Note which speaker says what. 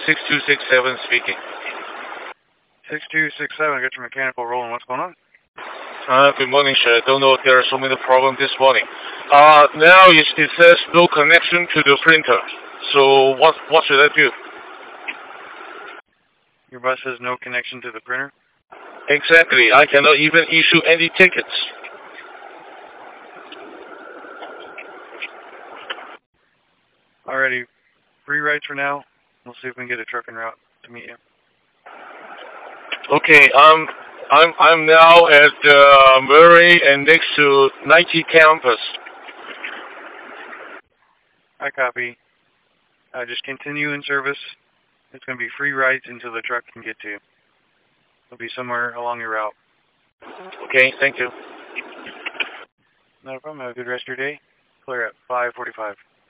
Speaker 1: 6267 speaking.
Speaker 2: 6267, got your mechanical rolling. What's going on?
Speaker 1: Good morning, sir. I don't know if there are so many problems this morning. Now it says no connection to the printer. So what should I do?
Speaker 2: Your bus has no connection to the printer?
Speaker 1: Exactly. I cannot even issue any tickets.
Speaker 2: Alrighty. Free rides for now. We'll see if we can get a truck en route to meet you.
Speaker 1: Okay, I'm now at Murray and next to Nike campus.
Speaker 2: I copy. Just continue in service. It's going to be free rides until the truck can get to you. It'll be somewhere along your route.
Speaker 1: Okay, thank you.
Speaker 2: Not a problem. Have a good rest of your day. Clear at 5:45.